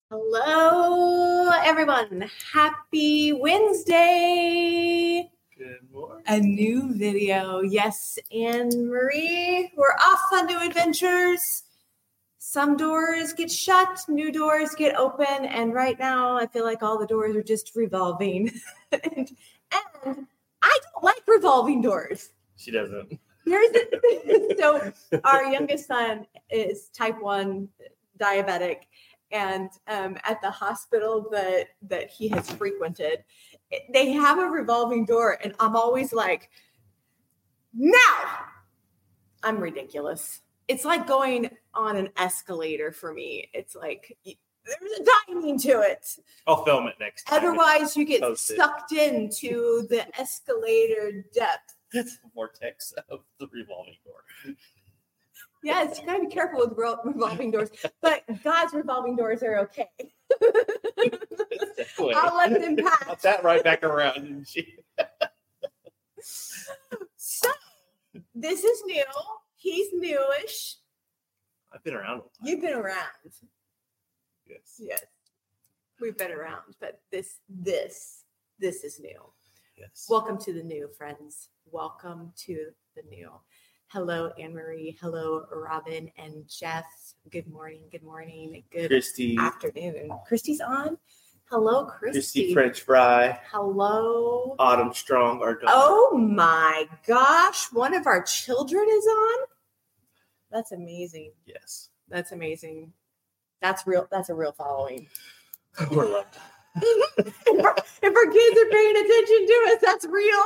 Hello, everyone. Happy Wednesday. Good morning. A new video. Yes, Anne-Marie, we're off on new adventures. Some doors get shut, new doors get open, and right now I feel like all the doors are just revolving. and I don't like revolving doors. She doesn't. So our youngest son is type 1 diabetic. And at the hospital that he has frequented, they have a revolving door. And I'm always like, now I'm ridiculous. It's like going on an escalator for me. It's like there's a timing to it. I'll film it next time. Otherwise, you get sucked into the escalator depth. That's the vortex of the revolving door. Yes, you gotta be careful with revolving doors, but God's revolving doors are okay. I'll let them pass. Got that right back around, didn't she? So, this is new. He's newish. I've been around a while. You've been around. Yes. We've been around, but this is new. Yes. Welcome to the new, friends. Welcome to the new. Hello, Anne-Marie. Hello, Robin and Jeff. Good morning. Good Christy. Afternoon. Christy's on. Hello, Christy. Christy French Fry. Hello. Autumn Strong, our daughter. Oh my gosh. One of our children is on? That's amazing. Yes. That's amazing. That's real. That's a real following. We're lucky. If our kids are paying attention to us, that's real.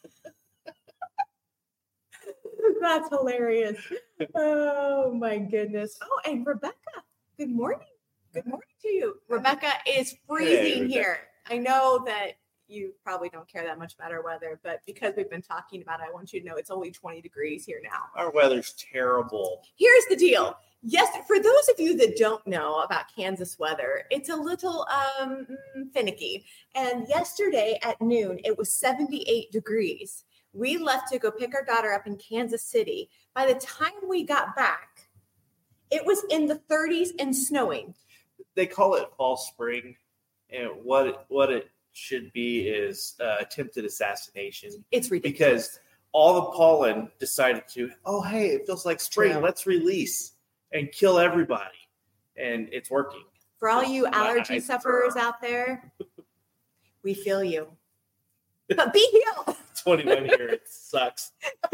That's hilarious. Oh my goodness. Oh, and Rebecca, good morning. Good morning to you. Rebecca is freezing here. I know that you probably don't care that much about our weather, but because we've been talking about it, I want you to know it's only 20 degrees here now. Our weather's terrible. Here's the deal. Yes, for those of you that don't know about Kansas weather, it's a little finicky. And yesterday at noon, it was 78 degrees. We left to go pick our daughter up in Kansas City. By the time we got back, it was in the 30s and snowing. They call it fall spring, and what it should be is attempted assassination. It's ridiculous. Because all the pollen decided to, hey, it feels like spring. True. Let's release and kill everybody. And it's working. For all you allergy sufferers out there, we feel you. But be healed. 21 here, it sucks.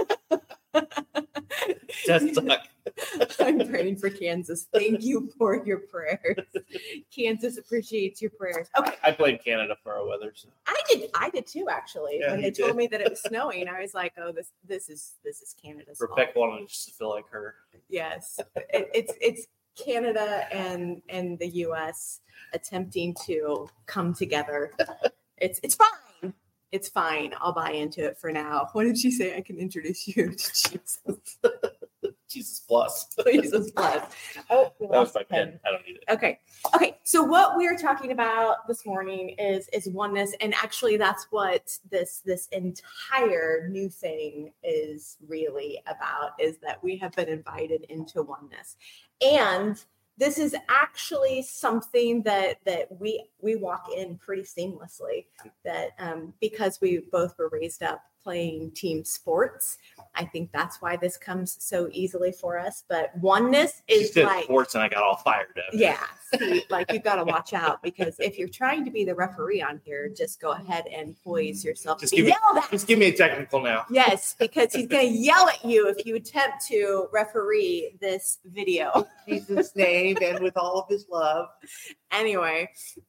It does suck. I'm praying for Kansas. Thank you for your prayers. Kansas appreciates your prayers. Okay. I blame Canada for our weather. So. I did too, actually. Yeah, when they told me that it was snowing, I was like, "Oh, this is Canada's fault." Rebecca wanted just to feel like her. Yes, it's Canada and the U.S. attempting to come together. It's fine. It's fine. I'll buy into it for now. What did she say? I can introduce you to Jesus. Jesus plus. Jesus plus. Oh, that was my pen. I don't need it. Okay. So what we're talking about this morning is oneness, and actually that's what this entire new thing is really about. Is that we have been invited into oneness, and this is actually something that we walk in pretty seamlessly. That because we both were raised up playing team sports, I think that's why this comes so easily for us. But oneness is like sports, and I got all fired up. Yeah, see, like you've got to watch out, because if you're trying to be the referee on here, just go ahead and poise yourself. Just give me a technical now. Yes, because he's going to yell at you if you attempt to referee this video. In Jesus' name and with all of his love. Anyway,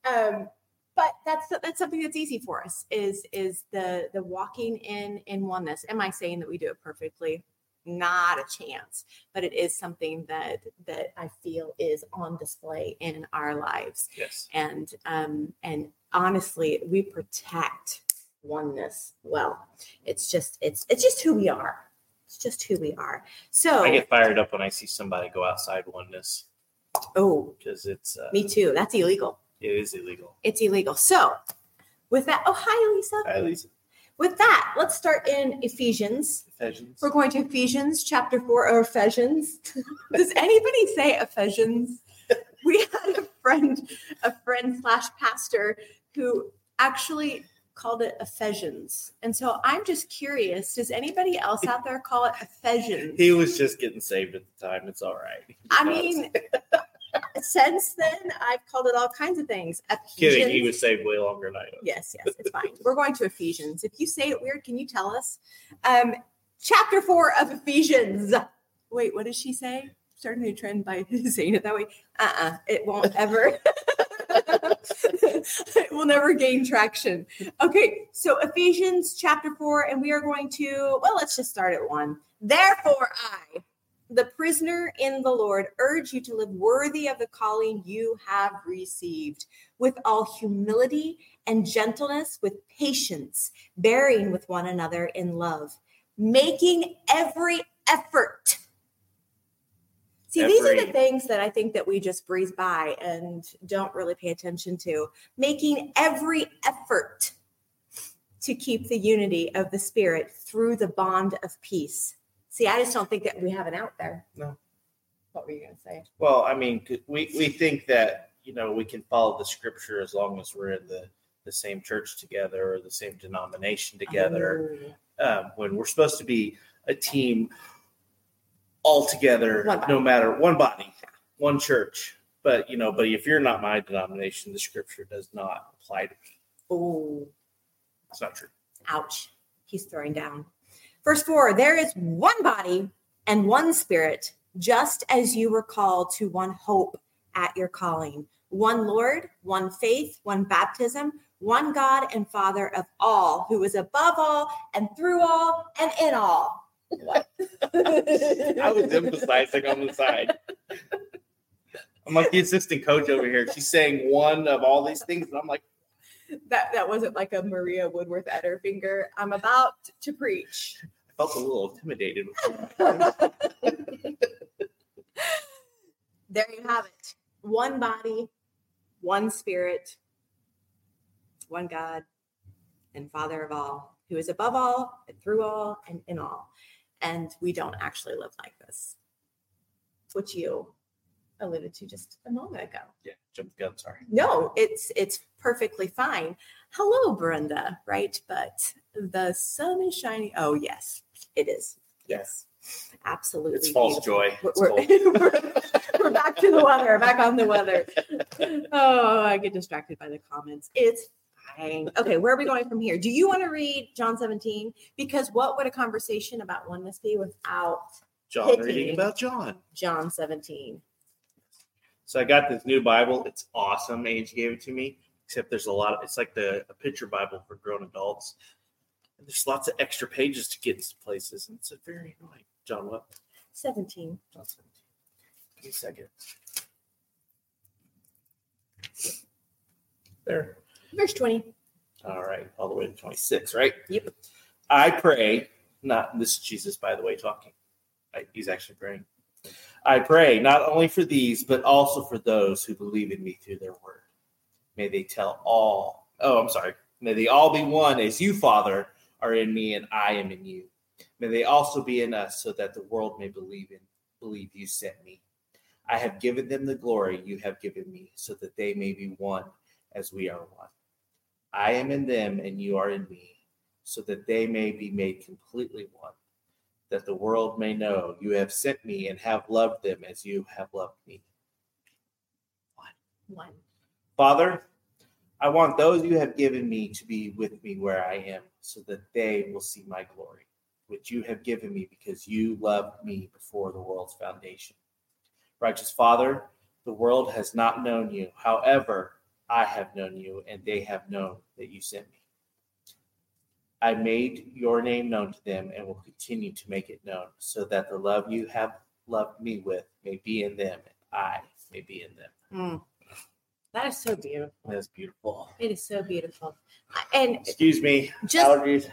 but that's something that's easy for us is the walking in oneness. Am I saying that we do it perfectly? Not a chance, but it is something that I feel is on display in our lives. Yes. And honestly, we protect oneness well. It's just who we are. It's just who we are. So I get fired up when I see somebody go outside oneness. Oh, because it's me too. That's illegal. It is illegal. It's illegal. So with that, hi, Lisa. Hi, Lisa. With that, let's start in Ephesians. We're going to Ephesians chapter 4, or Ephesians. Does anybody say Ephesians? We had a friend slash pastor who actually called it Ephesians. And so I'm just curious, does anybody else out there call it Ephesians? He was just getting saved at the time. It's all right. I mean, since then, I've called it all kinds of things. Kidding. He was saved way longer than I was. Yes, it's fine. We're going to Ephesians. If you say it weird, can you tell us? Chapter 4 of Ephesians. Wait, what does she say? Starting a new trend by saying it that way. It won't ever. It will never gain traction. Okay, so Ephesians chapter 4, and we are going to, let's just start at 1. Therefore, I, the prisoner in the Lord, urge you to live worthy of the calling you have received, with all humility and gentleness, with patience, bearing with one another in love, making every effort. See, these are the things that I think that we just breeze by and don't really pay attention to. Making every effort to keep the unity of the Spirit through the bond of peace. See, I just don't think that we have it out there. No. What were you going to say? Well, I mean, we think that, we can follow the scripture as long as we're in the same church together or the same denomination together. When we're supposed to be a team all together, no matter one body, one church. But if you're not my denomination, the scripture does not apply to me. Oh, it's not true. Ouch. He's throwing down. Verse 4, there is one body and one Spirit, just as you were called to one hope at your calling, one Lord, one faith, one baptism, one God and Father of all, who is above all and through all and in all. What? I was emphasizing on the side. I'm like the assistant coach over here. She's saying one of all these things, and I'm like, that wasn't like a Maria Woodworth at her finger. I'm about to preach. I felt a little intimidated. There you have it. One body, one Spirit, one God and Father of all, who is above all and through all and in all. And we don't actually live like this, which you alluded to just a moment ago. Yeah, jumped the gun, sorry. No, it's perfectly fine. Hello, Brenda, right? But the sun is shining. Oh, yes, it is. Yes, absolutely. It's false joy. We're back to the weather, back on the weather. Oh, I get distracted by the comments. It's fine. Okay, where are we going from here? Do you want to read John 17? Because what would a conversation about oneness be without John reading about John? John 17. So I got this new Bible. It's awesome. Angie gave it to me, except there's it's like a picture Bible for grown adults. And there's lots of extra pages to get into places. And it's very annoying. John, what? 17. John 17. Give me a second. There. Verse 20. All right. All the way to 26, right? Yep. I pray, this is Jesus, by the way, talking. He's actually praying. I pray not only for these, but also for those who believe in me through their word. May they May they all be one as you, Father, are in me and I am in you. May they also be in us so that the world may believe you sent me. I have given them the glory you have given me so that they may be one as we are one. I am in them and you are in me so that they may be made completely one, that the world may know you have sent me and have loved them as you have loved me. One. Father, I want those you have given me to be with me where I am so that they will see my glory, which you have given me because you loved me before the world's foundation. Righteous Father, the world has not known you. However, I have known you and they have known that you sent me. I made your name known to them and will continue to make it known so that the love you have loved me with may be in them and I may be in them. That is so beautiful. That is beautiful. It is so beautiful. And excuse me, just allergies.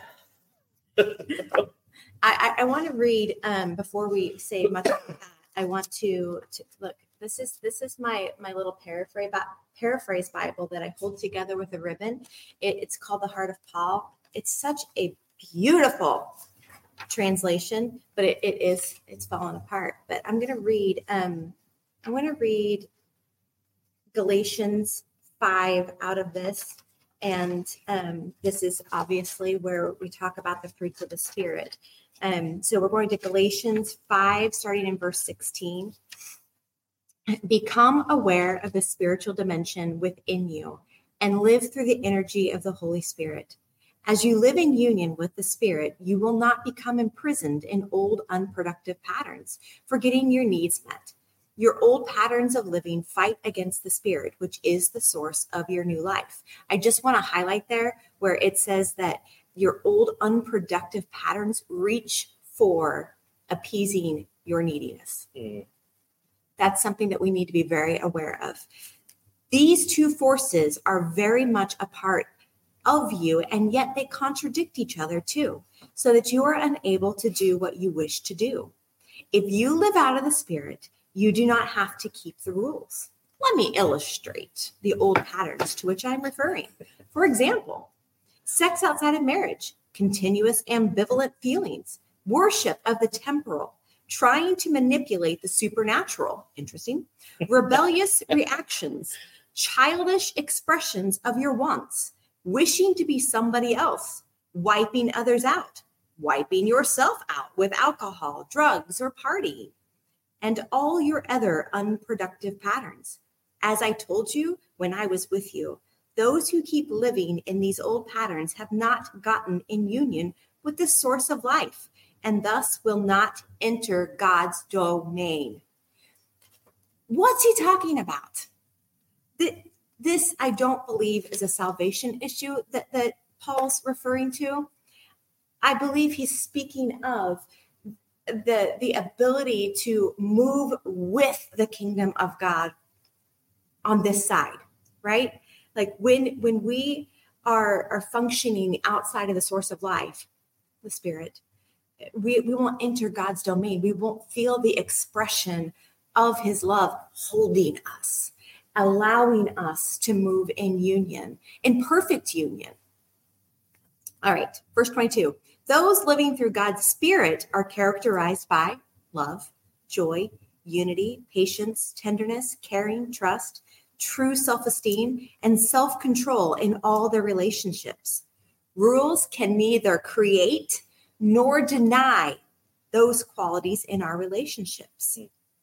I want to read before we say much of that. I want to look. This is my little paraphrase Bible that I hold together with a ribbon. It's called the Heart of Paul. It's such a beautiful translation, but it's fallen apart. But I'm going to read. I want to read Galatians 5 out of this. And this is obviously where we talk about the fruits of the Spirit. So we're going to Galatians 5, starting in verse 16. Become aware of the spiritual dimension within you and live through the energy of the Holy Spirit. As you live in union with the Spirit, you will not become imprisoned in old, unproductive patterns, forgetting your needs met. Your old patterns of living fight against the Spirit, which is the source of your new life. I just want to highlight there where it says that your old, unproductive patterns reach for appeasing your neediness. That's something that we need to be very aware of. These two forces are very much a part of you, and yet they contradict each other too, so that you are unable to do what you wish to do. If you live out of the Spirit, you do not have to keep the rules. Let me illustrate the old patterns to which I'm referring. For example, sex outside of marriage, continuous ambivalent feelings, worship of the temporal, trying to manipulate the supernatural, interesting, rebellious reactions, childish expressions of your wants, wishing to be somebody else, wiping others out, wiping yourself out with alcohol, drugs, or partying, and all your other unproductive patterns. As I told you when I was with you, those who keep living in these old patterns have not gotten in union with the source of life, and thus will not enter God's domain. What's he talking about? This, I don't believe, is a salvation issue that Paul's referring to. I believe he's speaking of the ability to move with the kingdom of God on this side, right? Like when we are functioning outside of the source of life, the Spirit, we won't enter God's domain. We won't feel the expression of his love holding us, allowing us to move in union, in perfect union. All right, verse 22. Those living through God's Spirit are characterized by love, joy, unity, patience, tenderness, caring, trust, true self-esteem, and self-control in all their relationships. Rules can neither create nor deny those qualities in our relationships.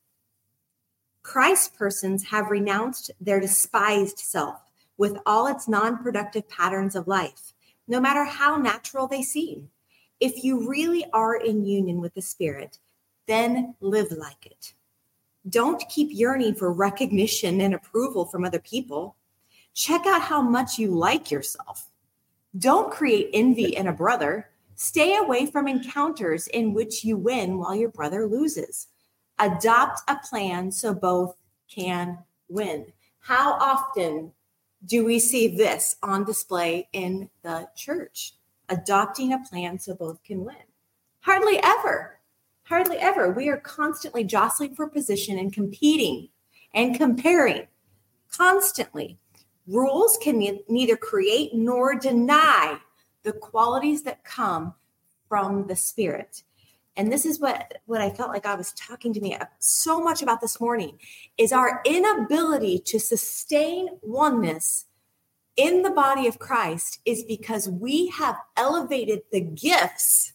Christ persons have renounced their despised self with all its non-productive patterns of life, no matter how natural they seem. If you really are in union with the Spirit, then live like it. Don't keep yearning for recognition and approval from other people. Check out how much you like yourself. Don't create envy in a brother. Stay away from encounters in which you win while your brother loses. Adopt a plan so both can win. How often do we see this on display in the church? Adopting a plan so both can win. Hardly ever. Hardly ever. We are constantly jostling for position and competing and comparing. Constantly. Rules can neither create nor deny the qualities that come from the Spirit. And this is what I felt like God was talking to me so much about this morning, is our inability to sustain oneness in the body of Christ is because we have elevated the gifts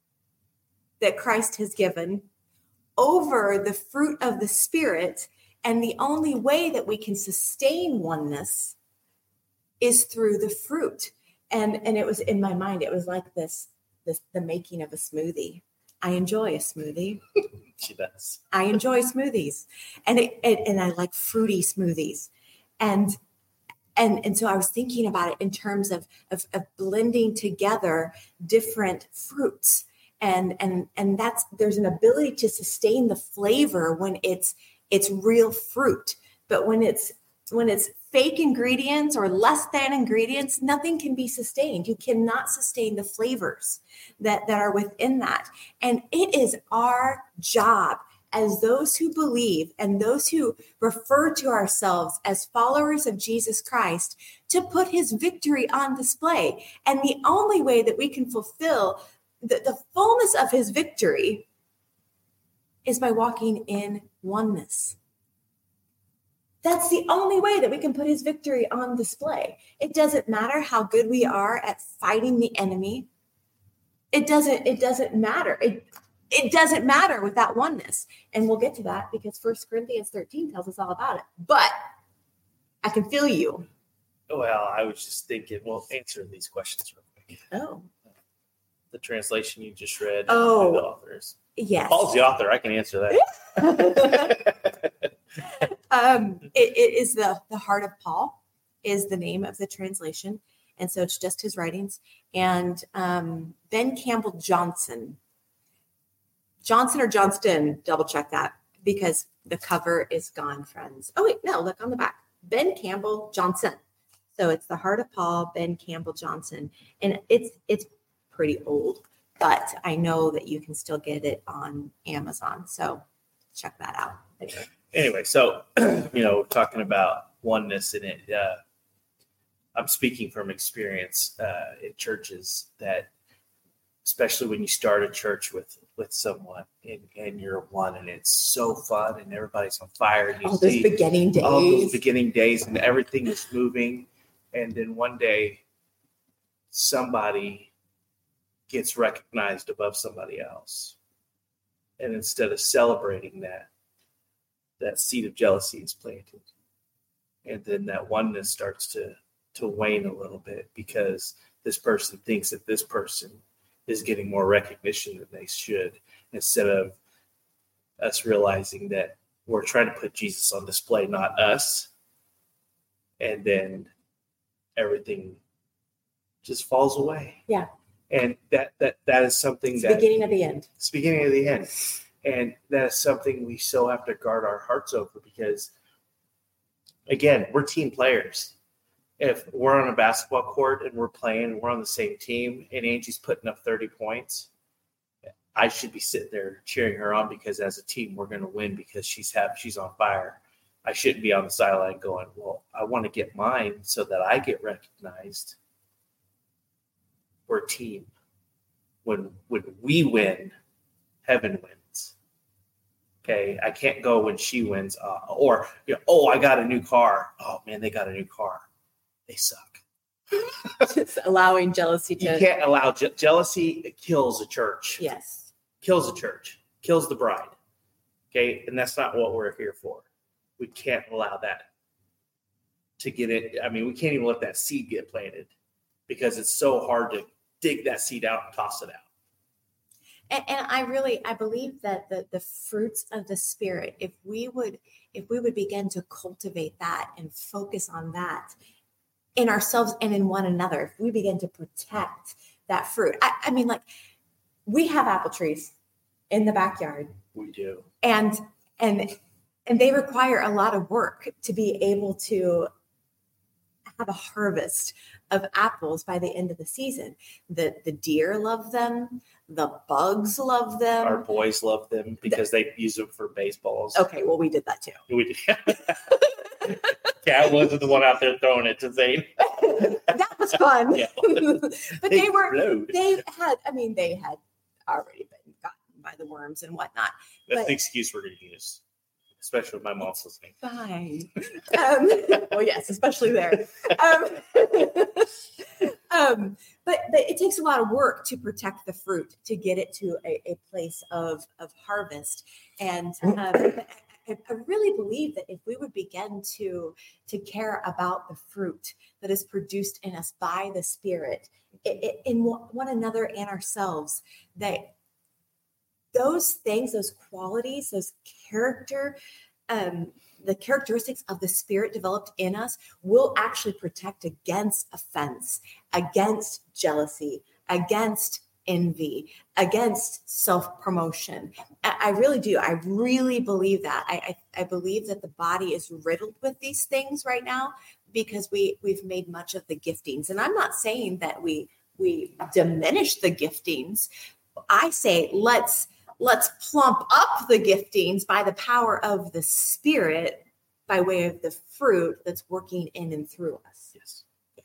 that Christ has given over the fruit of the Spirit. And the only way that we can sustain oneness is through the fruit. And it was in my mind, it was like this the making of a smoothie. I enjoy a smoothie. She does. I enjoy smoothies, and I like fruity smoothies, and so I was thinking about it in terms of blending together different fruits, and that's, there's an ability to sustain the flavor when it's real fruit, but when it's fake ingredients or less than ingredients, nothing can be sustained. You cannot sustain the flavors that are within that. And it is our job as those who believe and those who refer to ourselves as followers of Jesus Christ to put his victory on display. And the only way that we can fulfill the fullness of his victory is by walking in oneness. That's the only way that we can put his victory on display. It doesn't matter how good we are at fighting the enemy. It doesn't matter. It doesn't matter with that oneness. And we'll get to that because 1 Corinthians 13 tells us all about it. But I can feel you. Well, I was just thinking, answer these questions real quick. Oh. The translation you just read. Oh. The authors. Yes. Paul's the author. I can answer that. It is the heart of Paul is the name of the translation. And so it's just his writings. And Ben Campbell Johnson or Johnston, double check that because the cover is gone, friends. Oh, wait, no, look on the back. Ben Campbell Johnson. So it's the heart of Paul, Ben Campbell Johnson. And it's pretty old, but I know that you can still get it on Amazon. So check that out. Anyway, so, talking about oneness in it, I'm speaking from experience in churches that, especially when you start a church with someone and you're one and it's so fun and everybody's on fire. And All those beginning days and everything is moving. And then one day somebody gets recognized above somebody else. And instead of celebrating that seed of jealousy is planted. And then that oneness starts to wane a little bit because this person thinks that this person is getting more recognition than they should, instead of us realizing that we're trying to put Jesus on display, not us. And then everything just falls away. Yeah. And that is something it's the beginning of the end. It's the beginning of the end. And that is something we still have to guard our hearts over because, again, we're team players. If we're on a basketball court and we're playing, we're on the same team, and Angie's putting up 30 points, I should be sitting there cheering her on because as a team, we're going to win because she's on fire. I shouldn't be on the sideline going, well, I want to get mine so that I get recognized. We're a team. When we win, heaven wins. Okay, I can't go when she wins, I got a new car. Oh man, they got a new car. They suck. Just allowing jealousy to. You can't allow jealousy. It kills a church. Yes, kills a church. Kills the bride. Okay, and that's not what we're here for. We can't allow that to get it. I mean, we can't even let that seed get planted because it's so hard to dig that seed out and toss it out. And I believe that the fruits of the Spirit, if we would begin to cultivate that and focus on that in ourselves and in one another, if we begin to protect that fruit. I mean, like, we have apple trees in the backyard. We do. And they require a lot of work to be able to have a harvest of apples by the end of the season. The deer love them. The bugs love them. Our boys love them because they use them for baseballs. Okay, well, we did that too. We did. Cat wasn't the one out there throwing it to Zane. That was fun. Yeah. But they had already been gotten by the worms and whatnot. That's the excuse we're going to use, especially if my mom's listening. Fine. Well, yes, especially there. But it takes a lot of work to protect the fruit, to get it to a place of harvest. And I really believe that if we would begin to care about the fruit that is produced in us by the Spirit, in one another and ourselves, that those things, those qualities, those the characteristics of the Spirit developed in us will actually protect against offense, against jealousy, against envy, against self-promotion. I really do. I really believe that. I believe that the body is riddled with these things right now because we've made much of the giftings. And I'm not saying that we diminish the giftings. I say let's plump up the giftings by the power of the Spirit by way of the fruit that's working in and through us. Yes.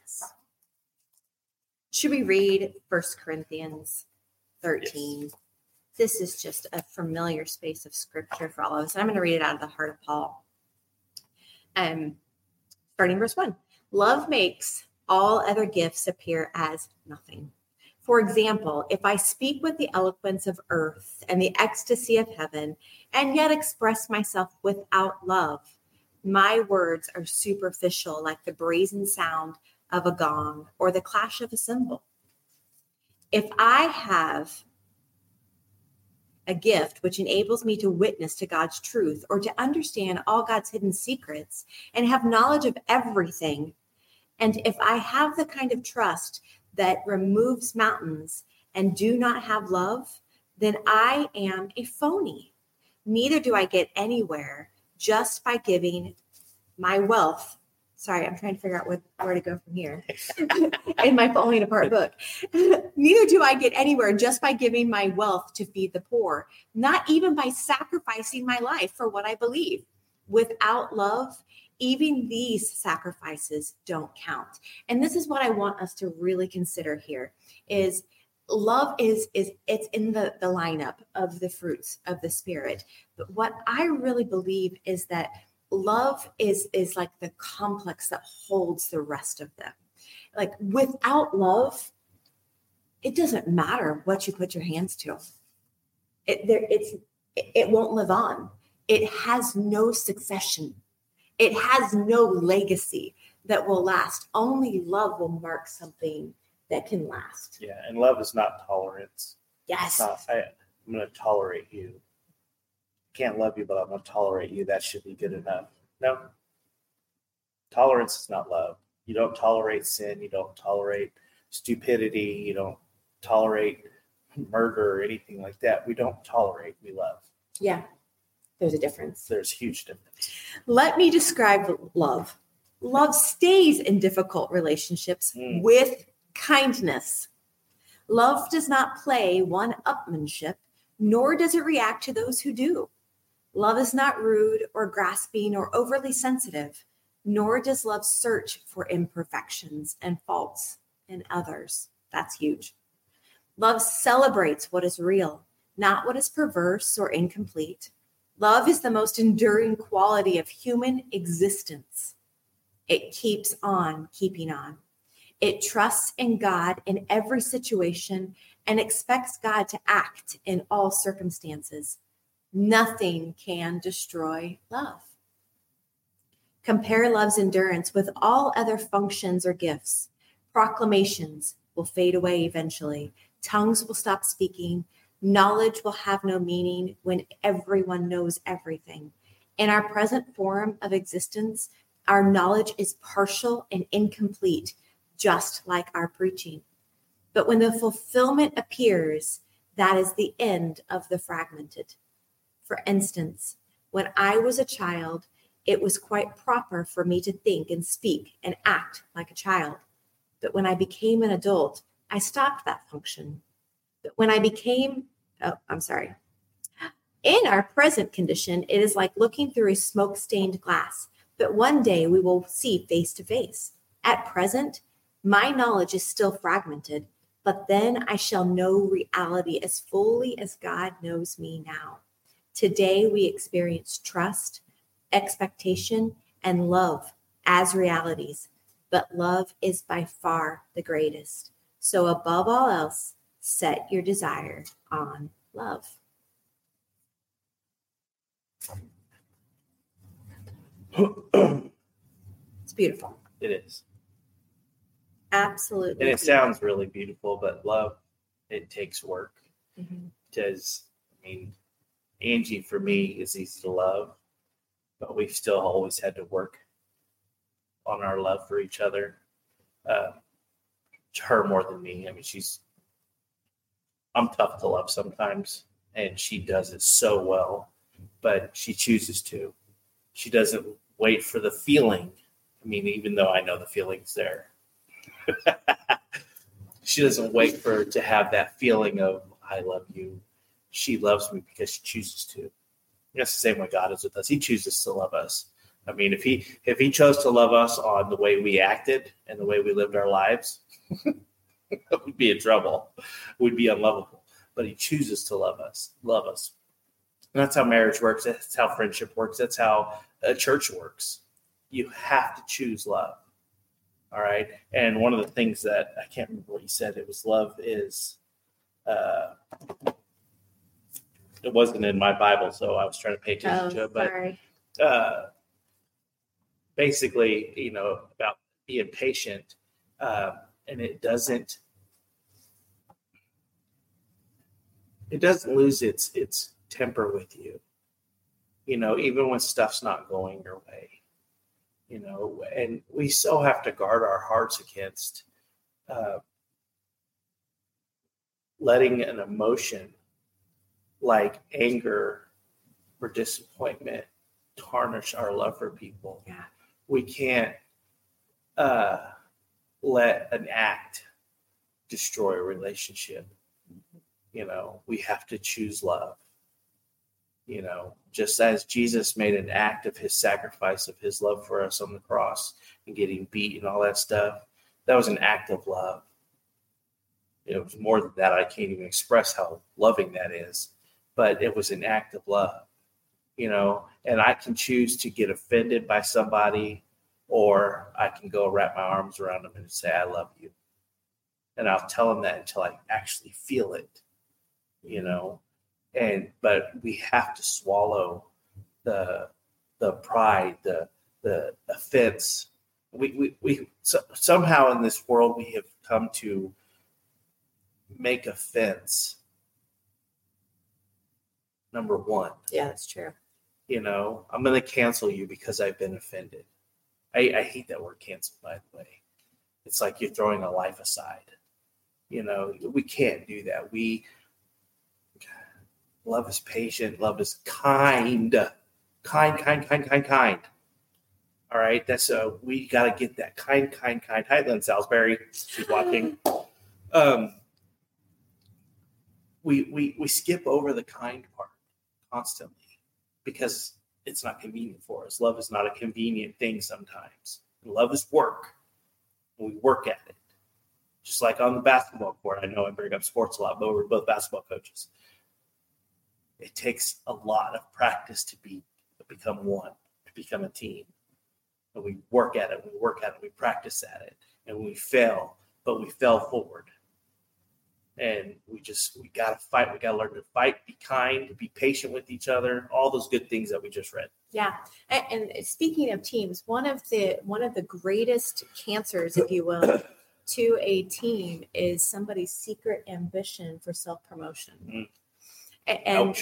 Should we read 1 Corinthians 13? Yes. This is just a familiar space of scripture for all of us. I'm going to read it out of the heart of Paul. Starting verse 1. Love makes all other gifts appear as nothing. For example, if I speak with the eloquence of earth and the ecstasy of heaven, and yet express myself without love, my words are superficial, like the brazen sound of a gong or the clash of a cymbal. If I have a gift which enables me to witness to God's truth or to understand all God's hidden secrets and have knowledge of everything, and if I have the kind of trust that removes mountains and do not have love, then I am a phony. Neither do I get anywhere just by giving my wealth. Sorry, I'm trying to figure out where to go from here in my falling apart book. Neither do I get anywhere just by giving my wealth to feed the poor, not even by sacrificing my life for what I believe. Without love, even these sacrifices don't count. And this is what I want us to really consider here is love is it's in the lineup of the fruits of the Spirit. But what I really believe is that love is like the complex that holds the rest of them. Like without love, it doesn't matter what you put your hands to. It won't live on. It has no succession. It has no legacy that will last. Only love will mark something that can last. Yeah, and love is not tolerance. Yes. It's not, I'm going to tolerate you. Can't love you, but I'm going to tolerate you. That should be good enough. No. Tolerance is not love. You don't tolerate sin. You don't tolerate stupidity. You don't tolerate murder or anything like that. We don't tolerate. We love. Yeah. There's a difference. There's a huge difference. Let me describe love. Love stays in difficult relationships with kindness. Love does not play one-upmanship, nor does it react to those who do. Love is not rude or grasping or overly sensitive, nor does love search for imperfections and faults in others. That's huge. Love celebrates what is real, not what is perverse or incomplete. Love is the most enduring quality of human existence. It keeps on keeping on. It trusts in God in every situation and expects God to act in all circumstances. Nothing can destroy love. Compare love's endurance with all other functions or gifts. Proclamations will fade away eventually. Tongues will stop speaking. Knowledge will have no meaning when everyone knows everything. In our present form of existence, our knowledge is partial and incomplete, just like our preaching. But when the fulfillment appears, that is the end of the fragmented. For instance, when I was a child, it was quite proper for me to think and speak and act like a child. But when I became an adult, I stopped that function. But when I became In our present condition, it is like looking through a smoke-stained glass, but one day we will see face to face. At present, my knowledge is still fragmented, but then I shall know reality as fully as God knows me now. Today, we experience trust, expectation, and love as realities, but love is by far the greatest. So above all else, set your desire on love. It's beautiful. It is. Absolutely. And it sounds really beautiful, but love, it takes work. Because, Angie, for me, is easy to love, but we've still always had to work on our love for each other. Her more than me. I'm tough to love sometimes, and she does it so well, but she chooses to. She doesn't wait for the feeling. Even though I know the feeling's there. She doesn't wait to have that feeling of, I love you. She loves me because she chooses to. That's the same way God is with us. He chooses to love us. If he chose to love us on the way we acted and the way we lived our lives, we'd be in trouble. We'd be unlovable. But he chooses to love us. And that's how marriage works. That's how friendship works. That's how a church works. you have to choose love. All right. And one of the things that I can't remember what you said, it was love is, it wasn't in my Bible, so I was trying to pay attention to it. But sorry. Basically, about being patient, and it doesn't lose its temper with you. Even when stuff's not going your way. And we so have to guard our hearts against letting an emotion like anger or disappointment tarnish our love for people. Yeah. We can't let an act destroy a relationship. We have to choose love. Just as Jesus made an act of his sacrifice of his love for us on the cross and getting beat and all that stuff, that was an act of love. It was more than that. I can't even express how loving that is, but it was an act of love, and I can choose to get offended by somebody, or I can go wrap my arms around them and say, I love you. And I'll tell them that until I actually feel it, but we have to swallow the pride, the offense. We somehow in this world we have come to make offense number one. Yeah, that's true. I'm going to cancel you because I've been offended. I hate that word cancel, by the way. It's like you're throwing a life aside. We can't do that. Love is patient. Love is kind. Kind. All right. That's we got to get that kind. Hi, Lynn Salisbury. She's watching. We skip over the kind part constantly because it's not convenient for us. Love is not a convenient thing sometimes. Love is work. And we work at it. Just like on the basketball court. I know I bring up sports a lot, but we're both basketball coaches. It takes a lot of practice to become one, to become a team. And we work at it, we practice at it, and we fail, but we fail forward. And we got to fight. We got to learn to fight, be kind, be patient with each other, all those good things that we just read. Yeah. And speaking of teams, one of the greatest cancers, if you will, to a team is somebody's secret ambition for self-promotion. Mm. And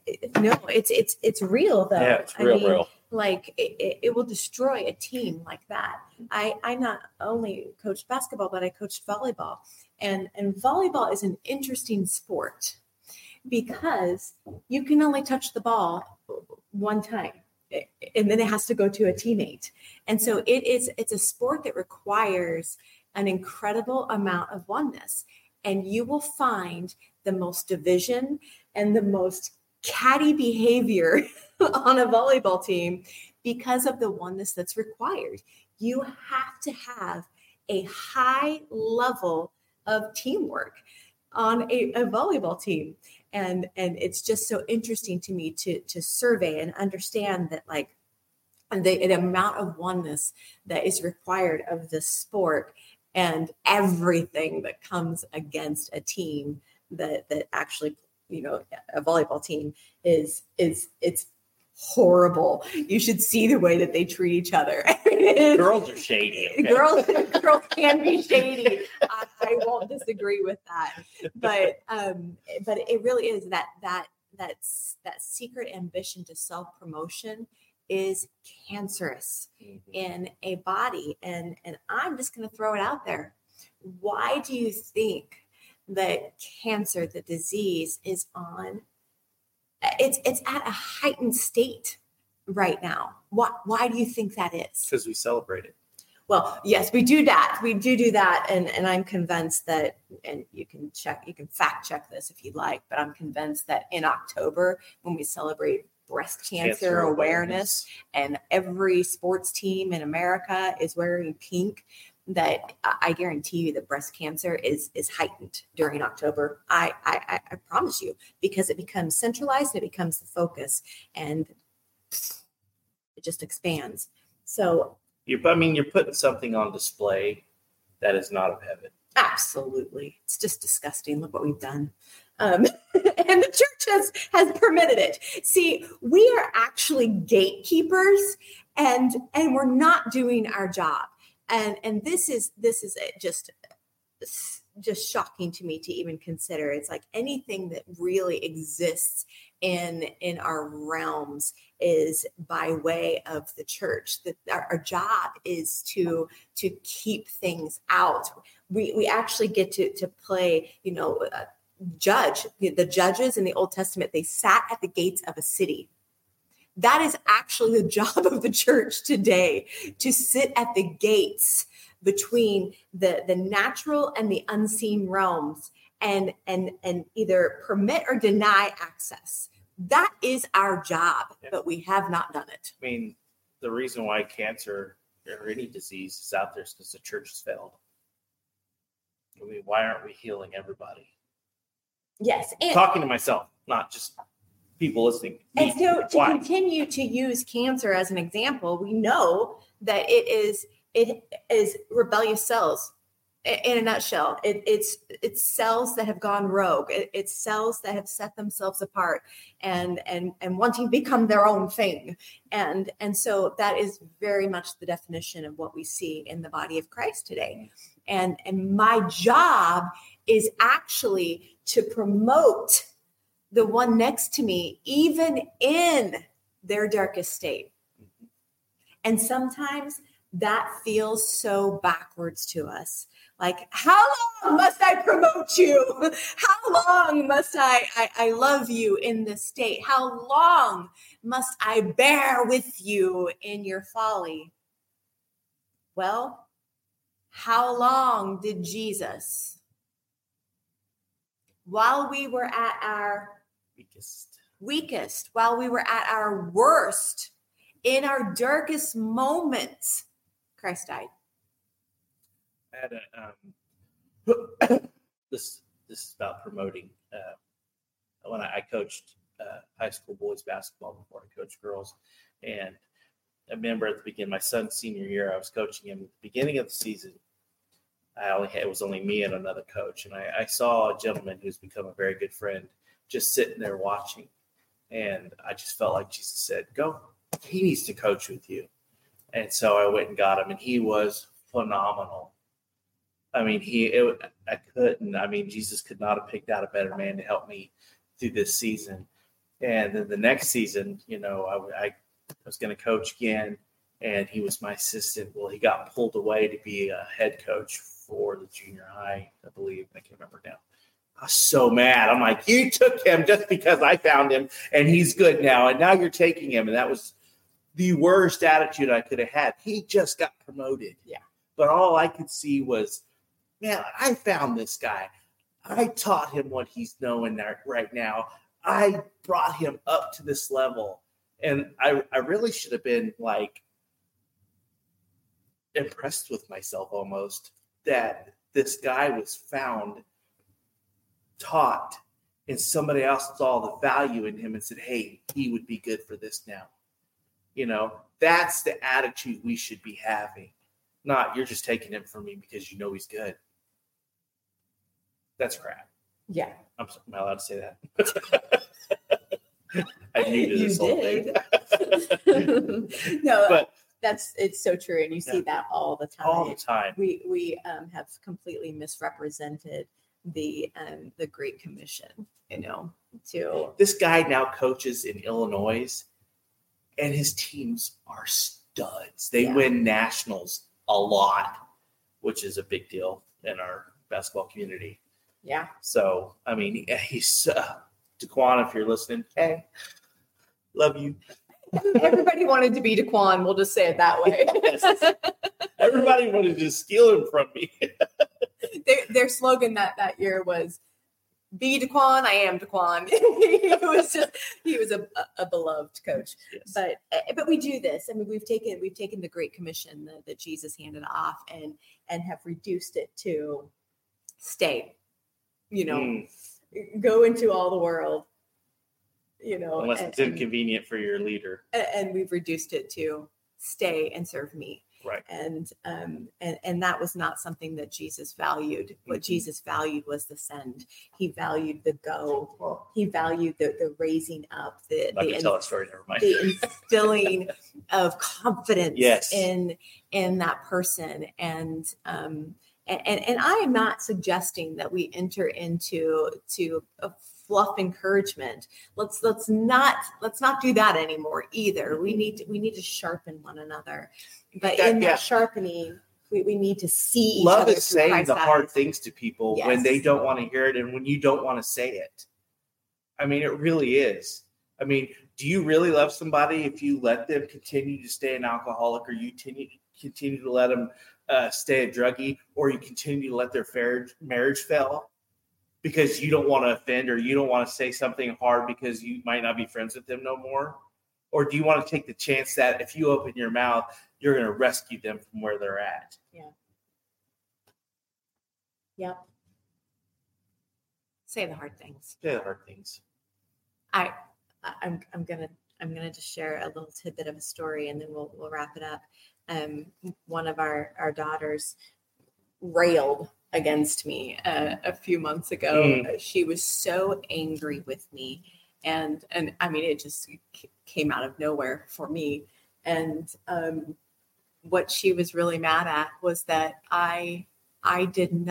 it's real though. Yeah, it's real. Like it will destroy a team like that. I not only coached basketball, but I coached volleyball. And volleyball is an interesting sport because you can only touch the ball one time, and then it has to go to a teammate. And so it's a sport that requires an incredible amount of oneness. And you will find the most division and the most catty behavior on a volleyball team because of the oneness that's required. You have to have a high level of teamwork on a volleyball team. And it's just so interesting to me to survey and understand that like the amount of oneness that is required of this sport and everything that comes against a team that actually, a volleyball team it's horrible. You should see the way that they treat each other. Girls are shady. Okay? Girls can be shady. I won't disagree with that. But it really is that secret ambition to self-promotion is cancerous in a body. And I'm just going to throw it out there. Why do you think that cancer, the disease, is on? It's at a heightened state right now. Why do you think that is? Because we celebrate it. Well, yes, we do that. We do that. And I'm convinced that, and you can fact check this if you'd like, but I'm convinced that in October, when we celebrate breast cancer awareness and every sports team in America is wearing pink, that I guarantee you that breast cancer is heightened during October. I promise you, because it becomes centralized and it becomes the focus and it just expands. So You're putting something on display that is not of heaven. Absolutely. It's just disgusting. Look what we've done. And the church has permitted it. See, we are actually gatekeepers and we're not doing our job. And this is just shocking to me to even consider. It's like anything that really exists in our realms is by way of the church. That our job is to keep things out. We actually get to play, judge. The judges in the Old Testament, they sat at the gates of a city. That is actually the job of the church today, to sit at the gates between the natural and the unseen realms and either permit or deny access. That is our job, but we have not done it. I mean, the reason why cancer or any disease is out there is because the church has failed. I mean, why aren't we healing everybody? Yes. I'm talking to myself, not just people listening. And so to continue to use cancer as an example, we know that it is rebellious cells in a nutshell. It's cells that have gone rogue. It's cells that have set themselves apart and wanting to become their own thing. And so that is very much the definition of what we see in the body of Christ today. And my job is actually to promote the one next to me, even in their darkest state. And sometimes that feels so backwards to us. Like, how long must I promote you? How long must I love you in this state? How long must I bear with you in your folly? Well, how long did Jesus, while we were at our weakest, while we were at our worst, in our darkest moments, Christ died? I had this is about promoting. When I coached high school boys basketball before I coached girls, and I remember at the beginning, my son's senior year, I was coaching him. At the beginning of the season, it was only me and another coach, and I saw a gentleman who's become a very good friend just sitting there watching, and I just felt like Jesus said, "Go." He needs to coach with you. And so I went and got him, and he was phenomenal. I mean, Jesus could not have picked out a better man to help me through this season. And then the next season, I was going to coach again, and he was my assistant. Well, he got pulled away to be a head coach for the junior high, I believe. I can't remember now. I was so mad. I'm like, you took him just because I found him, and he's good now, and now you're taking him. And that was the worst attitude I could have had. He just got promoted. Yeah. But all I could see was, man, I found this guy. I taught him what he's knowing right now. I brought him up to this level. And I really should have been like impressed with myself almost that this guy was found, taught, and somebody else saw the value in him and said, hey, he would be good for this now. That's the attitude we should be having. Not you're just taking him from me because you know he's good. That's crap. Yeah. Am I allowed to say that? I knew to this whole thing. No, but it's so true. And you see that all the time. All the time. We have completely misrepresented the Great Commission, to this guy now coaches in Illinois, and his teams are studs. They win nationals a lot, which is a big deal in our basketball community. Yeah. So, I mean, he's Daquan, if you're listening, hey, love you. Everybody wanted to be Daquan. We'll just say it that way. Everybody wanted to steal him from me. Their slogan that year was, "Be Daquan, I am Daquan." he was a beloved coach. Yes. But we do this. I mean, we've taken the Great Commission that Jesus handed off and have reduced it to stay. Go into all the world. Unless it's inconvenient for your leader. And we've reduced it to stay and serve me. Right. And that was not something that Jesus valued. What Jesus valued was the send. He valued the go. Well, He valued the raising up, I can tell a story. Never mind. the instilling of confidence Yes. in that person. And I am not suggesting that we enter into a fluff encouragement. Let's not do that anymore either. We need to sharpen one another. But in that sharpening, we need to see each love other is through saying Christ's the hard eyes. things to people Yes. when they don't want to hear it and when you don't want to say it. I mean, it really is. I mean, do you really love somebody if you let them continue to stay an alcoholic, or you continue to let them stay a druggie, or you continue to let their marriage fail because you don't want to offend, or you don't want to say something hard because you might not be friends with them no more? Or do you want to take the chance that if you open your mouth, you're going to rescue them from where they're at? Yeah. Yep. Say the hard things. Say the hard things. I'm gonna just share a little tidbit of a story, and then we'll wrap it up. One of our daughters railed against me a few months ago. She was so angry with me, and I mean, it just came out of nowhere for me. And what she was really mad at was that I didn't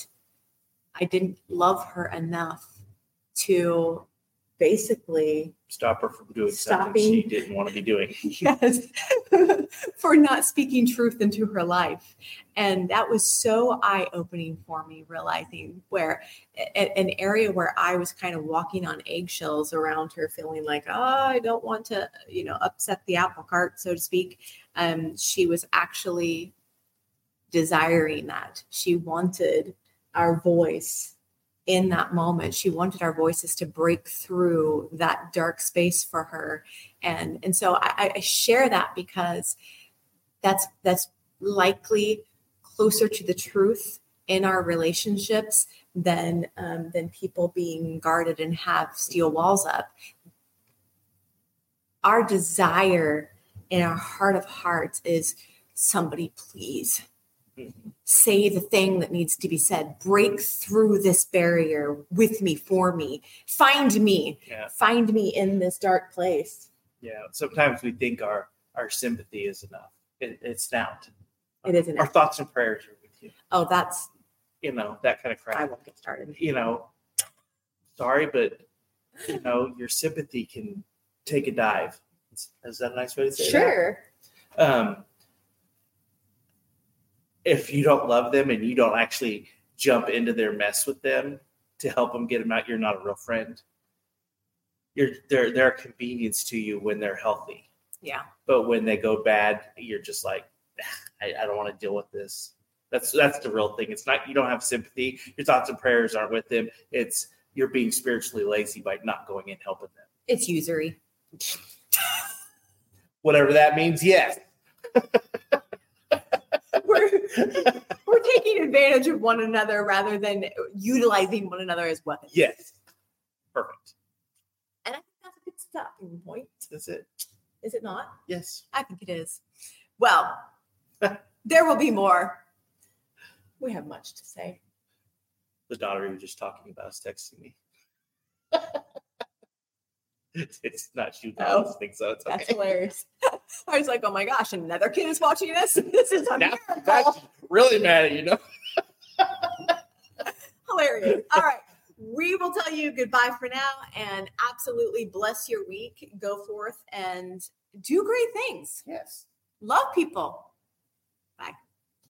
love her enough to basically Stop her from doing something she didn't want to be doing. Yes, for not speaking truth into her life. And that was so eye-opening for me, realizing where an area where I was kind of walking on eggshells around her, feeling like, oh, I don't want to, upset the apple cart, so to speak. She was actually desiring that. She wanted our voice in that moment. She wanted our voices to break through that dark space for her. And so I share that because that's likely closer to the truth in our relationships than people being guarded and have steel walls up. Our desire in our heart of hearts is, somebody please say the thing that needs to be said. Break through this barrier with me, for me. Find me. Yeah. Find me in this dark place. Yeah. Sometimes we think our sympathy is enough. It's not. It isn't. Our thoughts and prayers are with you. Oh, that's, that kind of crap. I won't get started. Sorry, but your sympathy can take a dive. Is that a nice way to say that? Sure. If you don't love them and you don't actually jump into their mess with them to help them get them out, you're not a real friend. They're a convenience to you when they're healthy. Yeah. But when they go bad, you're just like, I don't want to deal with this. That's the real thing. It's not, you don't have sympathy. Your thoughts and prayers aren't with them. It's, you're being spiritually lazy by not going in helping them. It's usury. Whatever that means, yes. We're taking advantage of one another rather than utilizing one another as weapons. Yes. Perfect. And I think that's a good stopping point. That's it. Is it not? Yes. I think it is. Well, there will be more. We have much to say. The daughter you were just talking about is texting me. It's not she listening, so it's okay. That's hilarious. I was like, oh my gosh, another kid is watching this. This is a miracle. That's really mad at you. Hilarious. All right. We will tell you goodbye for now, and absolutely bless your week. Go forth and do great things. Yes. Love people.